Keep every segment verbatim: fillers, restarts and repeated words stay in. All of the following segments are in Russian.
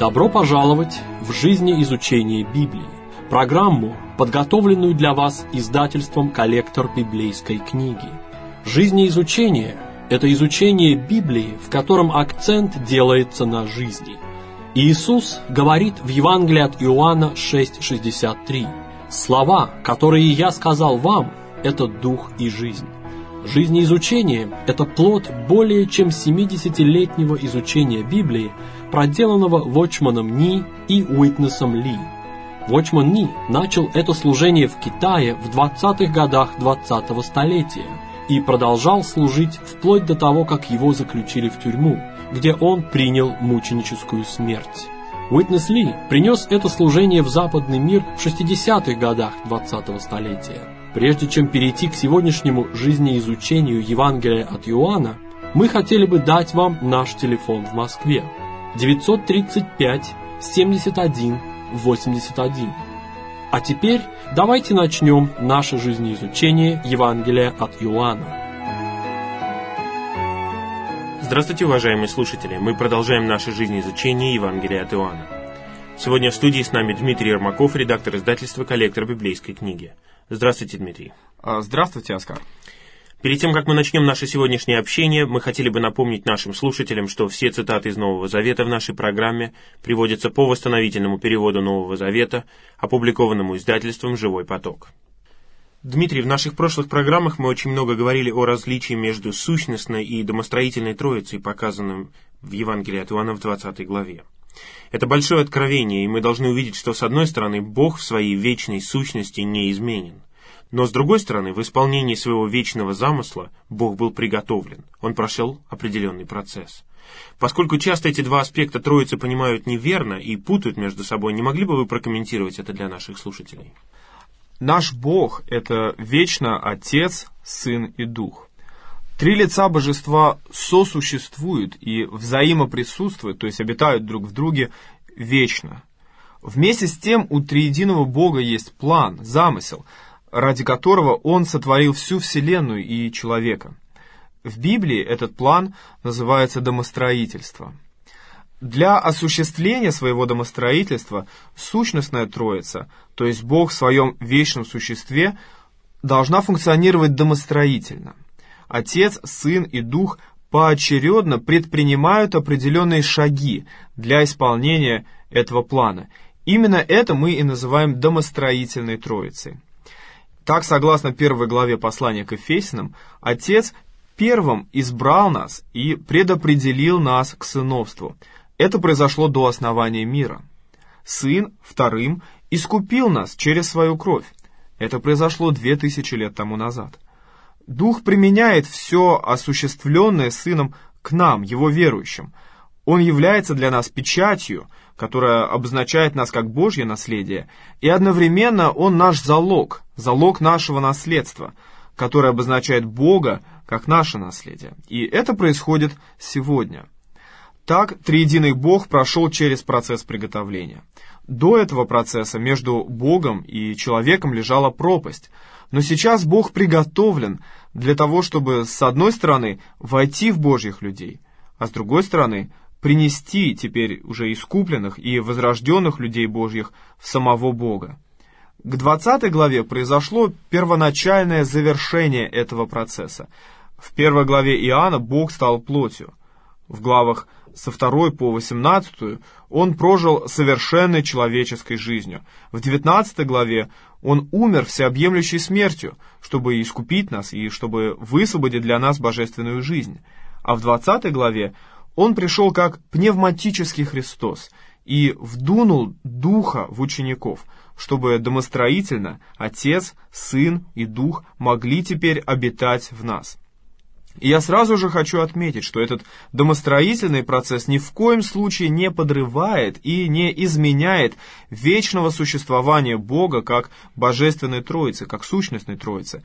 Добро пожаловать в «Жизнеизучение Библии», программу, подготовленную для вас издательством «Коллектор библейской книги». Жизнеизучение – это изучение Библии, в котором акцент делается на жизни. Иисус говорит в Евангелии от Иоанна шесть шестьдесят три: «Слова, которые я сказал вам, это дух и жизнь». Жизнеизучение – это плод более чем семидесятилетнего изучения Библии, проделанного Watchman Nee и Уитнесом Ли. Watchman Nee начал это служение в Китае в двадцатых годах двадцатого столетия и продолжал служить вплоть до того, как его заключили в тюрьму, где он принял мученическую смерть. Уитнес Ли принес это служение в западный мир в шестидесятых годах двадцатого столетия. Прежде чем перейти к сегодняшнему жизнеизучению Евангелия от Иоанна, мы хотели бы дать вам наш телефон в Москве девятьсот тридцать пять семьдесят один восемьдесят один. А теперь давайте начнем наше жизнеизучение Евангелия от Иоанна. Здравствуйте, уважаемые слушатели! Мы продолжаем наше жизнеизучение Евангелия от Иоанна. Сегодня в студии с нами Дмитрий Ермаков, редактор издательства «Коллектор библейской книги». Здравствуйте, Дмитрий. Здравствуйте, Оскар. Перед тем, как мы начнем наше сегодняшнее общение, мы хотели бы напомнить нашим слушателям, что все цитаты из Нового Завета в нашей программе приводятся по восстановительному переводу Нового Завета, опубликованному издательством «Живой поток». Дмитрий, в наших прошлых программах мы очень много говорили о различии между сущностной и домостроительной троицей, показанным в Евангелии от Иоанна в двадцатой главе. Это большое откровение, и мы должны увидеть, что, с одной стороны, Бог в своей вечной сущности неизменен. Но, с другой стороны, в исполнении своего вечного замысла Бог был приготовлен, Он прошел определенный процесс. Поскольку часто эти два аспекта Троицы понимают неверно и путают между собой, не могли бы вы прокомментировать это для наших слушателей? Наш Бог — это вечно Отец, Сын и Дух. Три лица Божества сосуществуют и взаимоприсутствуют, то есть обитают друг в друге вечно. Вместе с тем у триединого Бога есть план, замысел, ради которого Он сотворил всю Вселенную и человека. В Библии этот план называется домостроительство. Для осуществления своего домостроительства сущностная Троица, то есть Бог в своем вечном существе, должна функционировать домостроительно. Отец, Сын и Дух поочередно предпринимают определенные шаги для исполнения этого плана. Именно это мы и называем домостроительной Троицей. Так, согласно первой главе послания к Ефесянам, Отец первым избрал нас и предопределил нас к сыновству. Это произошло до основания мира. Сын вторым искупил нас через свою кровь. Это произошло две тысячи лет тому назад. Дух применяет все осуществленное Сыном к нам, Его верующим. Он является для нас печатью, которая обозначает нас как Божье наследие, и одновременно Он наш залог, залог нашего наследства, которое обозначает Бога как наше наследие. И это происходит сегодня. Так, триединый Бог прошел через процесс приготовления. До этого процесса между Богом и человеком лежала пропасть. Но сейчас Бог приготовлен для того, чтобы, с одной стороны, войти в Божьих людей, а с другой стороны, принести теперь уже искупленных и возрожденных людей Божьих в самого Бога. К двадцатой главе произошло первоначальное завершение этого процесса. В первой главе Иоанна Бог стал плотью. В главах со второй по восемнадцатую Он прожил совершенной человеческой жизнью. В девятнадцатой главе Он умер всеобъемлющей смертью, чтобы искупить нас и чтобы высвободить для нас божественную жизнь. А в двадцатой главе Он пришел как пневматический Христос и вдунул Духа в учеников, чтобы домостроительно Отец, Сын и Дух могли теперь обитать в нас. И я сразу же хочу отметить, что этот домостроительный процесс ни в коем случае не подрывает и не изменяет вечного существования Бога как Божественной Троицы, как сущностной Троицы.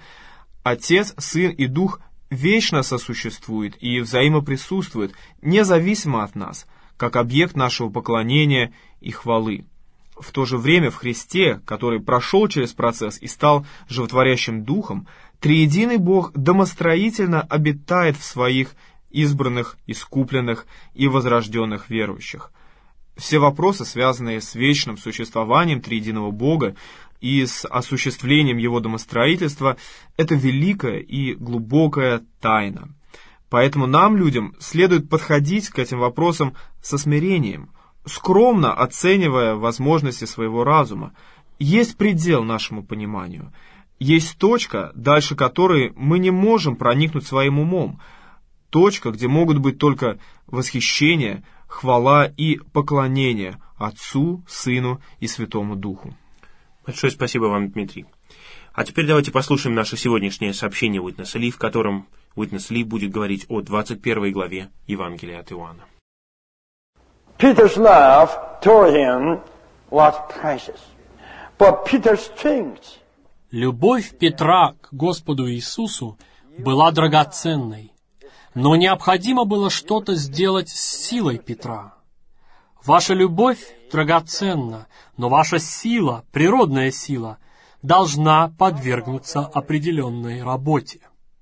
Отец, Сын и Дух вечно сосуществуют и взаимоприсутствуют, независимо от нас, как объект нашего поклонения и хвалы. В то же время в Христе, который прошел через процесс и стал животворящим Духом, триединый Бог домостроительно обитает в своих избранных, искупленных и возрожденных верующих. Все вопросы, связанные с вечным существованием триединого Бога и с осуществлением Его домостроительства, это великая и глубокая тайна. Поэтому нам, людям, следует подходить к этим вопросам со смирением, скромно оценивая возможности своего разума. Есть предел нашему пониманию, есть точка, дальше которой мы не можем проникнуть своим умом, точка, где могут быть только восхищение, хвала и поклонение Отцу, Сыну и Святому Духу. Большое спасибо вам, Дмитрий. А теперь давайте послушаем наше сегодняшнее сообщение Witness Lee, в котором Witness Lee будет говорить о двадцать первой главе Евангелия от Иоанна. Peter's love toward him was precious, but Peter's strength. Любовь Петра к Господу Иисусу была драгоценной, но необходимо было что-то сделать с силой Петра. Ваша любовь драгоценна, но ваша сила, природная сила, должна подвергнуться определенной работе.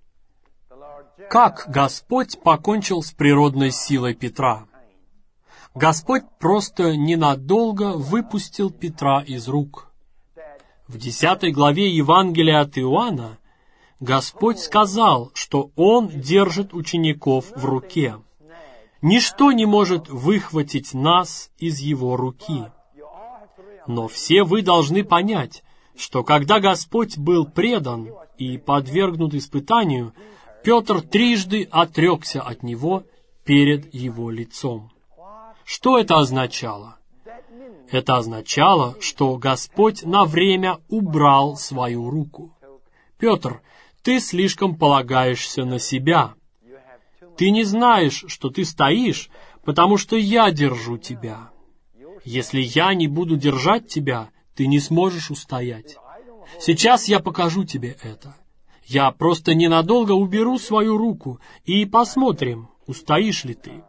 Как Господь покончил с природной силой Петра? Господь просто ненадолго выпустил Петра из рук. В десятой главе Евангелия от Иоанна Господь сказал, что Он держит учеников в руке. Ничто не может выхватить нас из Его руки. Но все вы должны понять, что когда Господь был предан и подвергнут испытанию, Петр трижды отрекся от Него перед Его лицом. Что это означало? Это означало, что Господь на время убрал свою руку. Петр, ты слишком полагаешься на себя. Ты не знаешь, что ты стоишь, потому что я держу тебя. Если я не буду держать тебя, ты не сможешь устоять. Сейчас я покажу тебе это. Я просто ненадолго уберу свою руку и посмотрим, устоишь ли ты.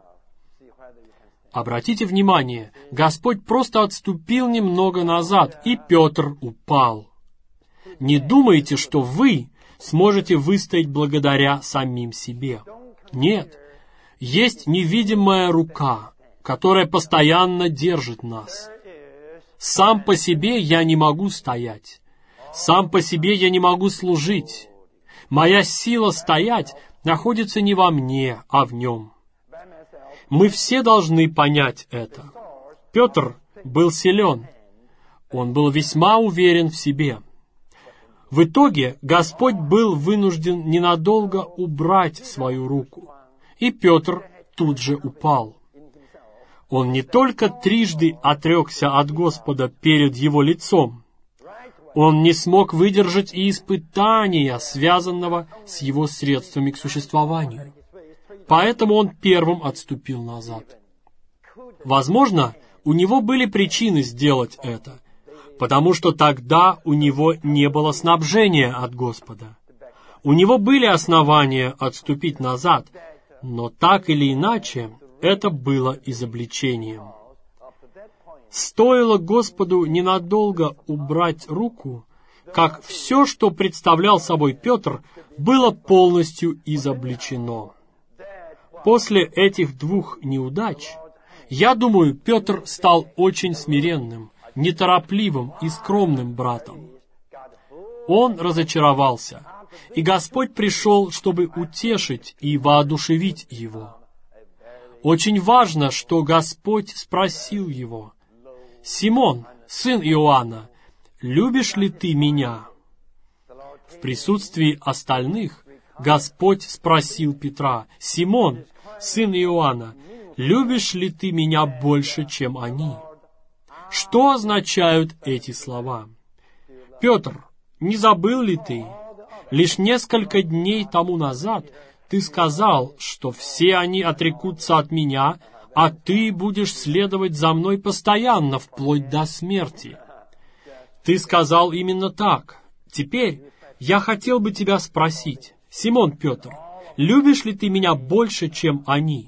Обратите внимание, Господь просто отступил немного назад, и Петр упал. Не думайте, что вы сможете выстоять благодаря самим себе. Нет, есть невидимая рука, которая постоянно держит нас. Сам по себе я не могу стоять. Сам по себе я не могу служить. Моя сила стоять находится не во мне, а в Нем. Мы все должны понять это. Петр был силен. Он был весьма уверен в себе. В итоге Господь был вынужден ненадолго убрать свою руку, и Петр тут же упал. Он не только трижды отрекся от Господа перед Его лицом, он не смог выдержать и испытания, связанного с его средствами к существованию. Поэтому он первым отступил назад. Возможно, у него были причины сделать это, потому что тогда у него не было снабжения от Господа. У него были основания отступить назад, но так или иначе, это было изобличением. Стоило Господу ненадолго убрать руку, как все, что представлял собой Петр, было полностью изобличено. После этих двух неудач, я думаю, Петр стал очень смиренным, неторопливым и скромным братом. Он разочаровался, и Господь пришел, чтобы утешить и воодушевить его. Очень важно, что Господь спросил его: «Симон, сын Иоанна, любишь ли ты меня?» В присутствии остальных Господь спросил Петра: «Симон, сын Иоанна, любишь ли ты меня больше, чем они?» Что означают эти слова? Петр, не забыл ли ты? Лишь несколько дней тому назад ты сказал, что все они отрекутся от меня, а ты будешь следовать за мной постоянно, вплоть до смерти. Ты сказал именно так. Теперь я хотел бы тебя спросить: Симон Петр, любишь ли ты меня больше, чем они?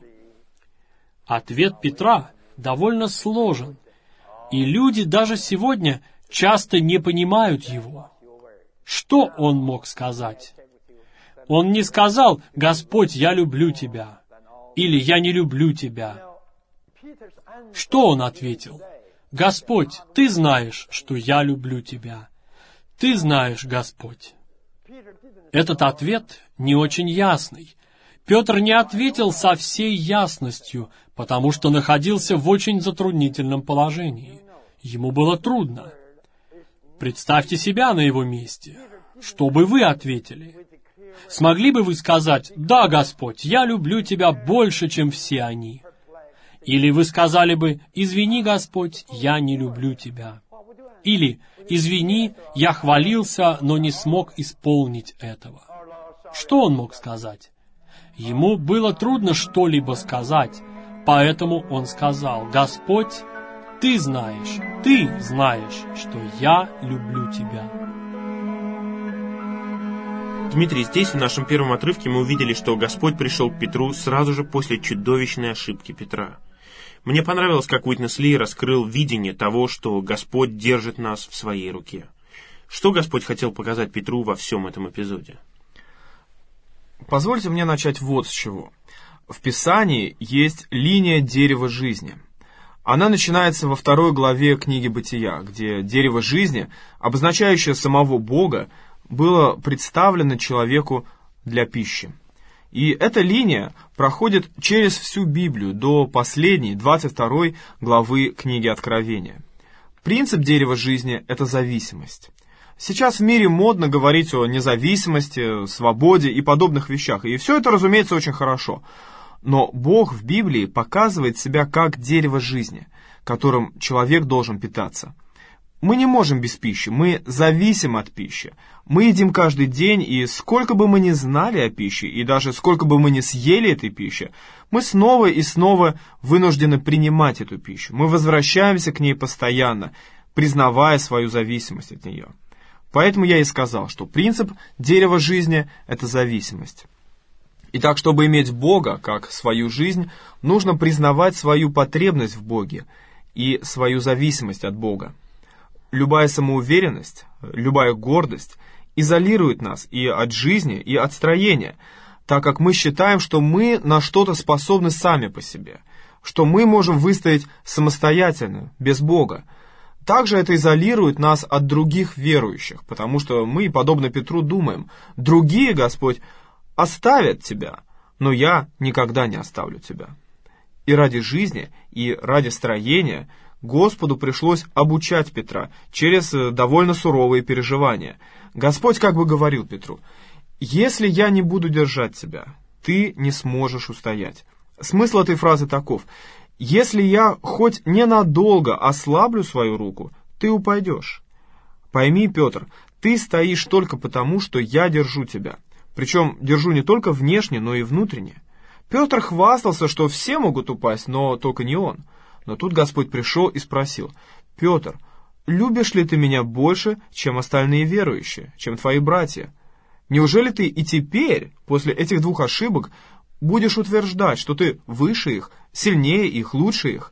Ответ Петра довольно сложен, и люди даже сегодня часто не понимают его. Что он мог сказать? Он не сказал: «Господь, я люблю тебя», или «Я не люблю тебя». Что он ответил? «Господь, Ты знаешь, что я люблю Тебя. Ты знаешь, Господь». Этот ответ не очень ясный. Петр не ответил со всей ясностью, потому что находился в очень затруднительном положении. Ему было трудно. Представьте себя на его месте. Что бы вы ответили? Смогли бы вы сказать: «Да, Господь, я люблю Тебя больше, чем все они»? Или вы сказали бы: «Извини, Господь, я не люблю Тебя». Или «Извини, я хвалился, но не смог исполнить этого». Что он мог сказать? Ему было трудно что-либо сказать, поэтому он сказал: «Господь, Ты знаешь, Ты знаешь, что я люблю Тебя». Дмитрий, здесь в нашем первом отрывке мы увидели, что Господь пришел к Петру сразу же после чудовищной ошибки Петра. Мне понравилось, как Уитнес Ли раскрыл видение того, что Господь держит нас в своей руке. Что Господь хотел показать Петру во всем этом эпизоде? Позвольте мне начать вот с чего. В Писании есть линия дерева жизни. Она начинается во второй главе книги Бытия, где дерево жизни, обозначающее самого Бога, было представлено человеку для пищи. И эта линия проходит через всю Библию до последней, двадцать второй главы книги Откровения. Принцип дерева жизни – это зависимость. Сейчас в мире модно говорить о независимости, свободе и подобных вещах, и все это, разумеется, очень хорошо. Но Бог в Библии показывает себя как дерево жизни, которым человек должен питаться. Мы не можем без пищи, мы зависим от пищи. Мы едим каждый день, и сколько бы мы ни знали о пище, и даже сколько бы мы ни съели этой пищи, мы снова и снова вынуждены принимать эту пищу. Мы возвращаемся к ней постоянно, признавая свою зависимость от нее. Поэтому я и сказал, что принцип дерева жизни – это зависимость. Итак, чтобы иметь Бога как свою жизнь, нужно признавать свою потребность в Боге и свою зависимость от Бога. Любая самоуверенность, любая гордость изолирует нас и от жизни, и от строения, так как мы считаем, что мы на что-то способны сами по себе, что мы можем выстоять самостоятельно, без Бога. Также это изолирует нас от других верующих, потому что мы, подобно Петру, думаем: другие, Господь, оставят Тебя, но я никогда не оставлю Тебя. И ради жизни, и ради строения Господу пришлось обучать Петра через довольно суровые переживания. Господь как бы говорил Петру: «Если я не буду держать тебя, ты не сможешь устоять». Смысл этой фразы таков: «Если я хоть ненадолго ослаблю свою руку, ты упадешь. Пойми, Петр, ты стоишь только потому, что я держу тебя. Причем держу не только внешне, но и внутренне». Петр хвастался, что все могут упасть, но только не он. Но тут Господь пришел и спросил: «Петр, любишь ли ты меня больше, чем остальные верующие, чем твои братья? Неужели ты и теперь, после этих двух ошибок, будешь утверждать, что ты выше их, сильнее их, лучше их?»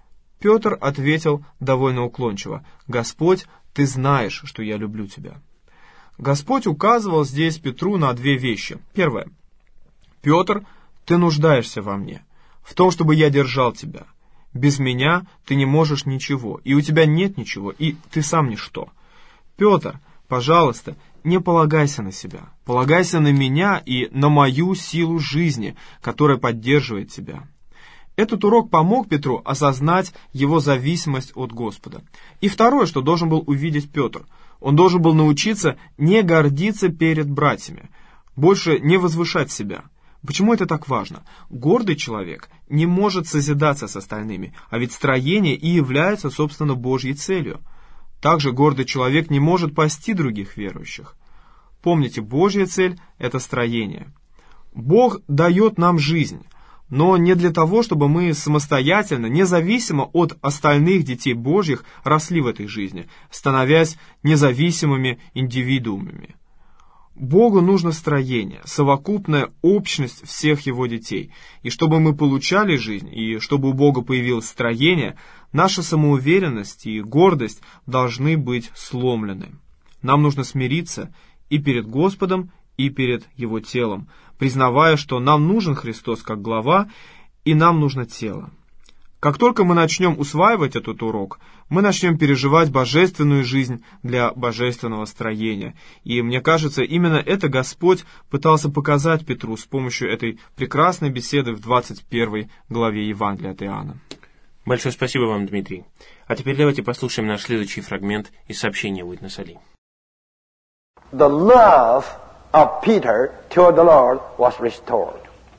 Петр ответил довольно уклончиво: «Господь, ты знаешь, что я люблю тебя». Господь указывал здесь Петру на две вещи. Первое: «Петр, ты нуждаешься во мне, в том, чтобы я держал тебя. Без меня ты не можешь ничего, и у тебя нет ничего, и ты сам ничто. Петр, пожалуйста, не полагайся на себя, полагайся на меня и на мою силу жизни, которая поддерживает тебя». Этот урок помог Петру осознать его зависимость от Господа. И второе, что должен был увидеть Петр: он должен был научиться не гордиться перед братьями, больше не возвышать себя. Почему это так важно? Гордый человек не может созидаться с остальными, а ведь строение и является, собственно, Божьей целью. Также гордый человек не может пасти других верующих. Помните, Божья цель – это строение. Бог дает нам жизнь, но не для того, чтобы мы самостоятельно, независимо от остальных детей Божьих, росли в этой жизни, становясь независимыми индивидуумами. Богу нужно строение, совокупная общность всех Его детей. И чтобы мы получали жизнь, и чтобы у Бога появилось строение, наша самоуверенность и гордость должны быть сломлены. Нам нужно смириться и перед Господом, и перед Его телом, признавая, что нам нужен Христос как глава, и нам нужно тело. Как только мы начнем усваивать этот урок, мы начнем переживать божественную жизнь для божественного строения. И мне кажется, именно это Господь пытался показать Петру с помощью этой прекрасной беседы в двадцать первой главе Евангелия от Иоанна. Большое спасибо вам, Дмитрий. А теперь давайте послушаем наш следующий фрагмент из сообщения Уитнеса Ли. The love of Peter toward the Lord was restored.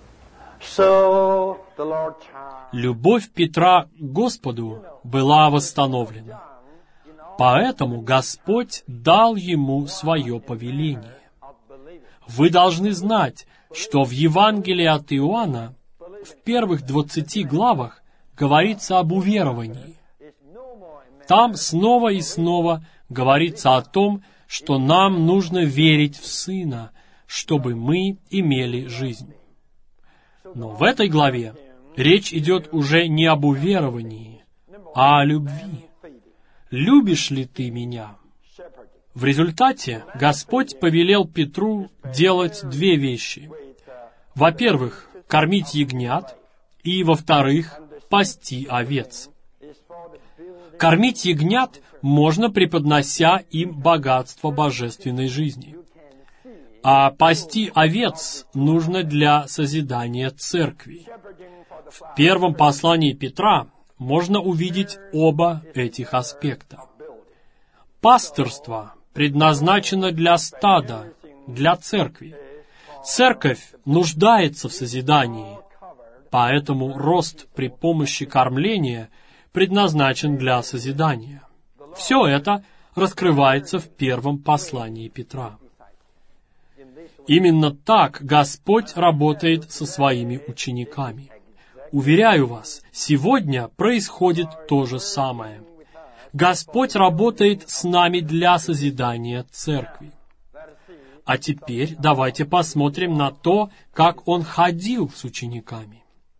So the Lord charged. Любовь Петра к Господу была восстановлена. Поэтому Господь дал ему свое повеление. Вы должны знать, что в Евангелии от Иоанна в первых двадцати главах говорится об уверовании. Там снова и снова говорится о том, что нам нужно верить в Сына, чтобы мы имели жизнь. Но в этой главе речь идет уже не об уверовании, а о любви. «Любишь ли ты меня?» В результате Господь повелел Петру делать две вещи. Во-первых, кормить ягнят, и, во-вторых, пасти овец. Кормить ягнят можно, преподнося им богатство божественной жизни. А пасти овец нужно для созидания церкви. В первом послании Петра можно увидеть оба этих аспекта. Пастырство предназначено для стада, для церкви. Церковь нуждается в созидании, поэтому рост при помощи кормления предназначен для созидания. Все это раскрывается в первом послании Петра. Именно так Господь работает со своими учениками. Уверяю вас, сегодня происходит то же самое. Господь работает с нами для созидания церкви. А теперь давайте посмотрим на то, как Он ходил с учениками.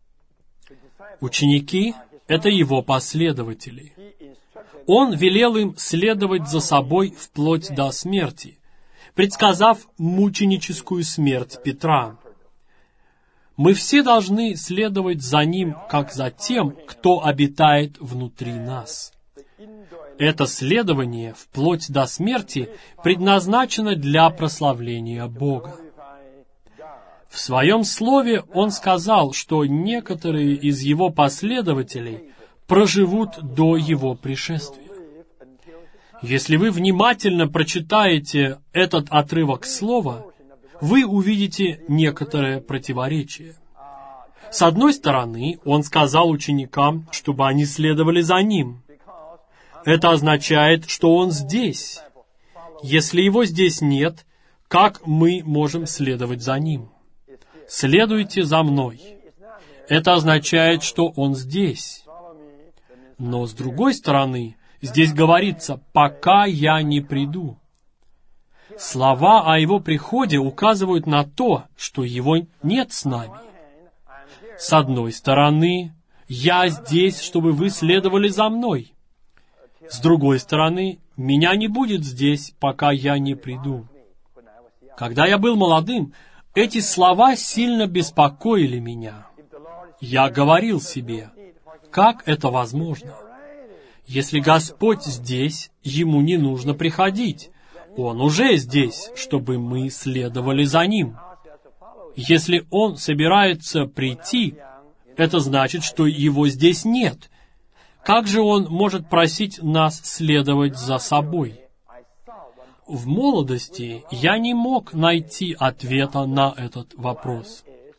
Ученики — это Его последователи. Он велел им следовать за собой вплоть до смерти, предсказав мученическую смерть Петра. Мы все должны следовать за Ним, как за тем, кто обитает внутри нас. Это следование вплоть до смерти предназначено для прославления Бога. В своем слове Он сказал, что некоторые из Его последователей проживут до Его пришествия. Если вы внимательно прочитаете этот отрывок слова, вы увидите некоторое противоречие. С одной стороны, Он сказал ученикам, чтобы они следовали за Ним. Это означает, что Он здесь. Если Его здесь нет, как мы можем следовать за Ним? «Следуйте за Мной». Это означает, что Он здесь. Но с другой стороны, здесь говорится «пока я не приду». Слова о Его приходе указывают на то, что Его нет с нами. С одной стороны, «я здесь, чтобы вы следовали за Мной». С другой стороны, «меня не будет здесь, пока я не приду». Когда я был молодым, эти слова сильно беспокоили меня. Я говорил себе, как это возможно? Если Господь здесь, Ему не нужно приходить. Он уже здесь, чтобы мы следовали за Ним. Если Он собирается прийти, это значит, что Его здесь нет. Как же Он может просить нас следовать за собой? В молодости я не мог найти ответа на этот вопрос.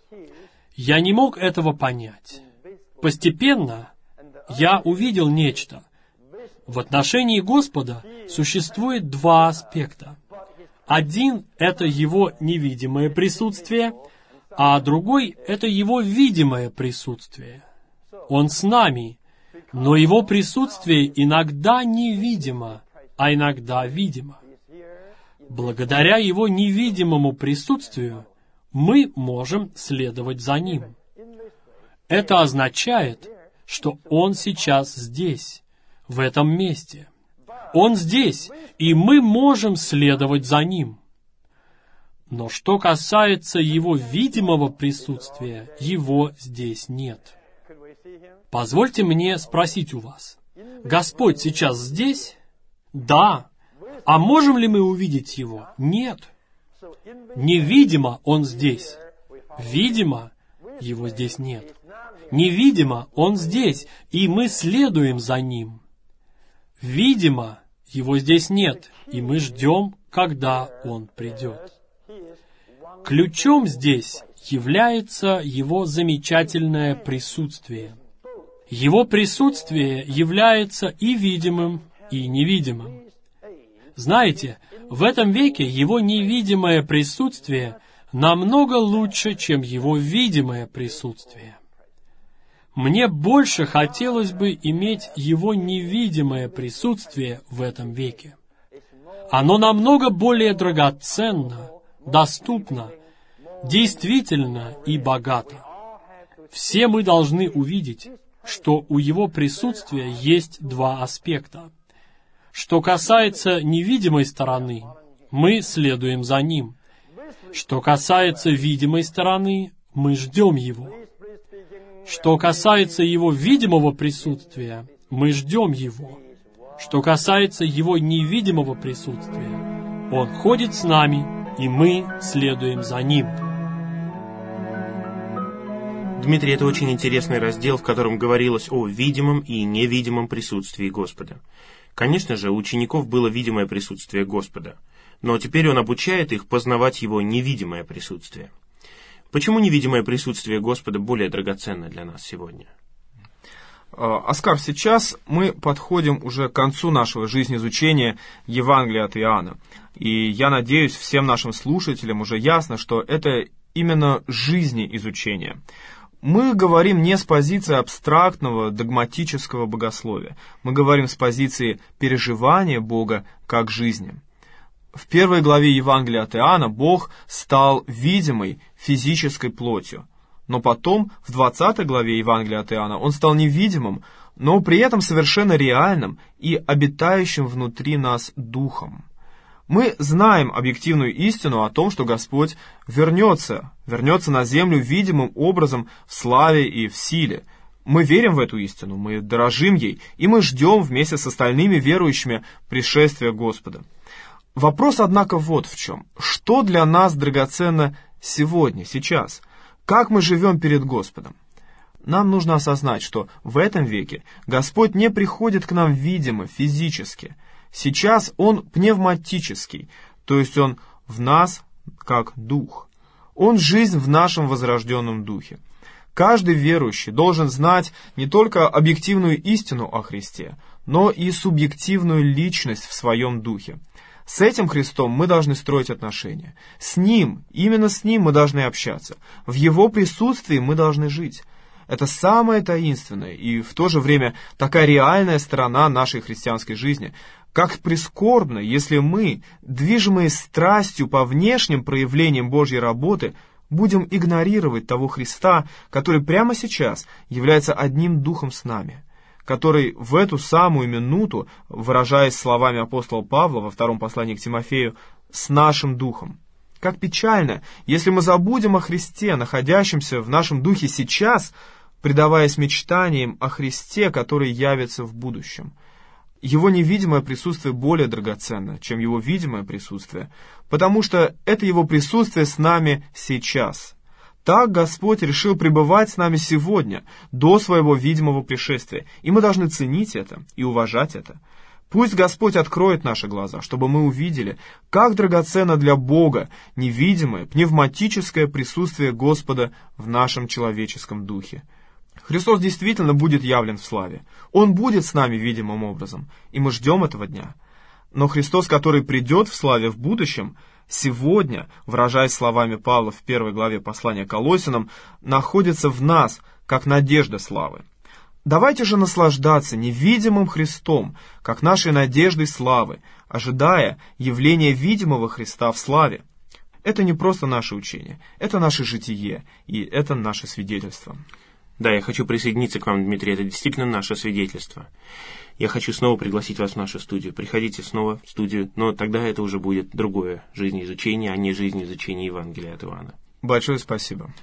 Я не мог этого понять. Постепенно я увидел нечто. В отношении Господа существует два аспекта. Один — это Его невидимое присутствие, а другой — это Его видимое присутствие. Он с нами, но Его присутствие иногда невидимо, а иногда видимо. Благодаря Его невидимому присутствию мы можем следовать за Ним. Это означает, что Он сейчас здесь, в этом месте. Он здесь, и мы можем следовать за Ним. Но что касается Его видимого присутствия, Его здесь нет. Позвольте мне спросить у вас, Господь сейчас здесь? Да. А можем ли мы увидеть Его? Нет. Невидимо Он здесь. Видимо, Его здесь нет. Невидимо Он здесь, и мы следуем за Ним. Видимо, Его здесь нет, и мы ждем, когда Он придет. Ключом здесь является Его замечательное присутствие. Его присутствие является и видимым, и невидимым. Знаете, в этом веке Его невидимое присутствие намного лучше, чем Его видимое присутствие. Мне больше хотелось бы иметь Его невидимое присутствие в этом веке. Оно намного более драгоценно, доступно, действительно и богато. Все мы должны увидеть, что у Его присутствия есть два аспекта. Что касается невидимой стороны, мы следуем за Ним. Что касается видимой стороны, мы ждем Его. Что касается Его видимого присутствия, мы ждем Его. Что касается Его невидимого присутствия, Он ходит с нами, и мы следуем за Ним. Дмитрий, это очень интересный раздел, в котором говорилось о видимом и невидимом присутствии Господа. Конечно же, у учеников было видимое присутствие Господа, но теперь Он обучает их познавать Его невидимое присутствие. Почему невидимое присутствие Господа более драгоценно для нас сегодня? Оскар, сейчас мы подходим уже к концу нашего жизнеизучения Евангелия от Иоанна. И я надеюсь, всем нашим слушателям уже ясно, что это именно жизнеизучение. Мы говорим не с позиции абстрактного, догматического богословия. Мы говорим с позиции переживания Бога как жизни. В первой главе Евангелия от Иоанна Бог стал видимой физической плотью. Но потом, в двадцатой главе Евангелия от Иоанна, Он стал невидимым, но при этом совершенно реальным и обитающим внутри нас Духом. Мы знаем объективную истину о том, что Господь вернется, вернется на землю видимым образом в славе и в силе. Мы верим в эту истину, мы дорожим ей, и мы ждем вместе с остальными верующими пришествия Господа. Вопрос, однако, вот в чем. Что для нас драгоценно сегодня, сейчас? Как мы живем перед Господом? Нам нужно осознать, что в этом веке Господь не приходит к нам видимо, физически. Сейчас Он пневматический, то есть Он в нас как дух. Он жизнь в нашем возрожденном духе. Каждый верующий должен знать не только объективную истину о Христе, но и субъективную личность в своем духе. С этим Христом мы должны строить отношения. С Ним, именно с Ним мы должны общаться. В Его присутствии мы должны жить. Это самая таинственная и в то же время такая реальная сторона нашей христианской жизни. Как прискорбно, если мы, движимые страстью по внешним проявлениям Божьей работы, будем игнорировать того Христа, который прямо сейчас является одним духом с нами, который в эту самую минуту, выражаясь словами апостола Павла во втором послании к Тимофею, с нашим духом. Как печально, если мы забудем о Христе, находящемся в нашем духе сейчас, предаваясь мечтаниям о Христе, который явится в будущем. Его невидимое присутствие более драгоценно, чем его видимое присутствие, потому что это его присутствие с нами сейчас. Так Господь решил пребывать с нами сегодня, до своего видимого пришествия, и мы должны ценить это и уважать это. Пусть Господь откроет наши глаза, чтобы мы увидели, как драгоценно для Бога невидимое, пневматическое присутствие Господа в нашем человеческом духе. Христос действительно будет явлен в славе. Он будет с нами видимым образом, и мы ждем этого дня. Но Христос, который придет в славе в будущем, сегодня, выражаясь словами Павла в первой главе послания к Колоссянам, находится в нас, как надежда славы. Давайте же наслаждаться невидимым Христом, как нашей надеждой славы, ожидая явления видимого Христа в славе. Это не просто наше учение, это наше житие, и это наше свидетельство. Да, я хочу присоединиться к вам, Дмитрий, это действительно наше свидетельство. Я хочу снова пригласить вас в нашу студию. Приходите снова в студию, но тогда это уже будет другое жизнеизучение, а не жизнеизучение Евангелия от Иоанна. Большое спасибо.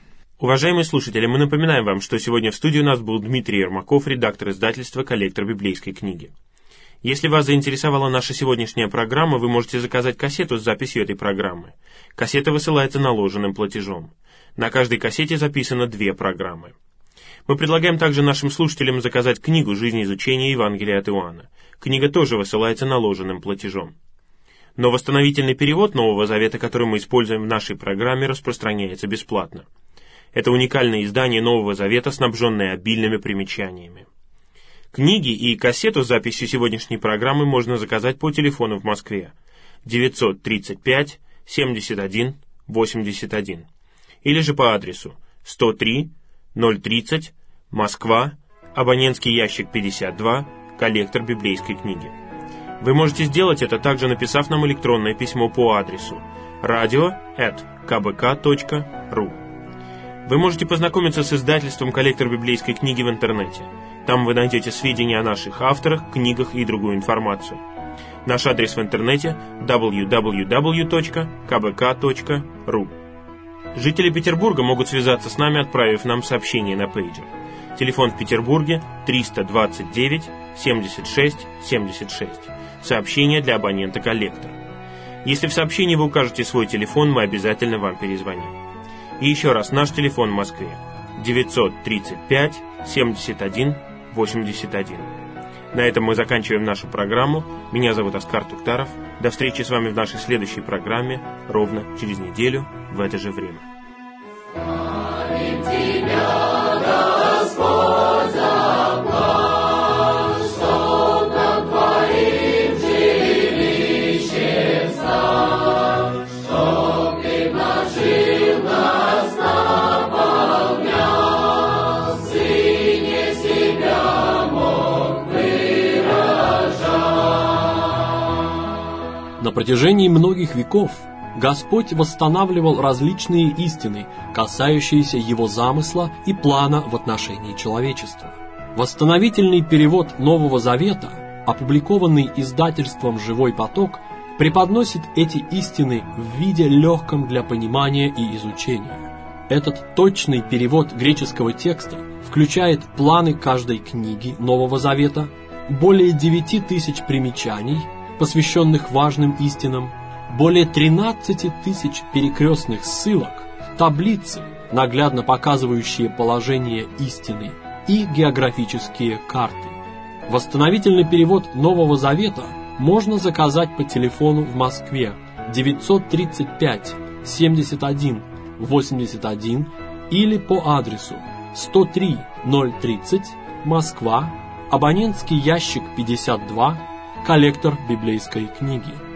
Уважаемые слушатели, мы напоминаем вам, что сегодня в студии у нас был Дмитрий Ермаков, редактор издательства «Коллектор библейской книги». Если вас заинтересовала наша сегодняшняя программа, вы можете заказать кассету с записью этой программы. Кассета высылается наложенным платежом. На каждой кассете записано две программы. Мы предлагаем также нашим слушателям заказать книгу «Жизнеизучение Евангелия от Иоанна». Книга тоже высылается наложенным платежом. Но восстановительный перевод Нового Завета, который мы используем в нашей программе, распространяется бесплатно. Это уникальное издание Нового Завета, снабженное обильными примечаниями. Книги и кассету с записью сегодняшней программы можно заказать по телефону в Москве девятьсот тридцать пять семьдесят один восемьдесят один или же по адресу сто три ноль тридцать Москва, абонентский ящик пятьдесят два, коллектор библейской книги. Вы можете сделать это также, написав нам электронное письмо по адресу радио эт ка бэ ка точка ру. Вы можете познакомиться с издательством «Коллектор библейской книги» в интернете. Там вы найдете сведения о наших авторах, книгах и другую информацию. Наш адрес в интернете дабл ю дабл ю дабл ю точка ка бэ ка точка ру. Жители Петербурга могут связаться с нами, отправив нам сообщение на пейджер. Телефон в Петербурге триста двадцать девять семьдесят шесть семьдесят шесть. Сообщение для абонента «Коллектор». Если в сообщении вы укажете свой телефон, мы обязательно вам перезвоним. И еще раз, наш телефон в Москве девятьсот тридцать пять семьдесят один восемьдесят один. На этом мы заканчиваем нашу программу. Меня зовут Оскар Туктаров. До встречи с вами в нашей следующей программе ровно через неделю в это же время. На протяжении многих веков Господь восстанавливал различные истины, касающиеся Его замысла и плана в отношении человечества. Восстановительный перевод Нового Завета, опубликованный издательством «Живой поток», преподносит эти истины в виде легком для понимания и изучения. Этот точный перевод греческого текста включает планы каждой книги Нового Завета, более девяти тысяч примечаний, посвященных важным истинам, более тринадцати тысяч перекрестных ссылок, таблицы, наглядно показывающие положение истины, и географические карты. Восстановительный перевод Нового Завета можно заказать по телефону в Москве девятьсот тридцать пять семьдесят один восемьдесят один или по адресу сто три ноль тридцать Москва, абонентский ящик пятьдесят два, коллектор библейской книги.